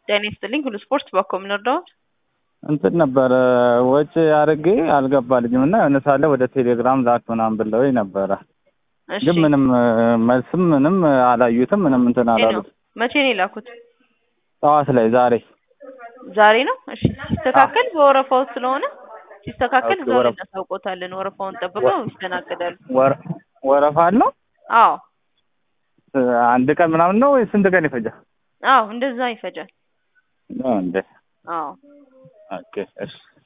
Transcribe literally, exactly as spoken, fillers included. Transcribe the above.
ጤና ይስጥልኝ ሁሉ ስፖርት በኮም ነርዳው እንትን ነበር ወጪ አርጌ አልገባልኝም እና የሆነ ሳለ ወደ ቴሌግራም ላክ ምናምን ብለውኝ ነበረ። እሺ ግን ምንም መልስም ምንም አላዩትም ምንም እንትን አላሉት። መቼ ነው የላኩት? ጠዋት ላይ ዛሬ ዛሬ ነው። እሺ ሲስተካከል በወረፋው ስለሆነ ሲስተካከል ዛሬ እናሳውቆታለን። ወረፋውን ጠብቀው ይስተናገዳሉ። ወረፋ አለው? አዎ አንድ ቀን ምናምን ነው ወይ ስንት ቀን ይፈጃል? አዎ እንደዛ ይፈጃል። ነው እንዴ? አዎ ኦኬ እሺ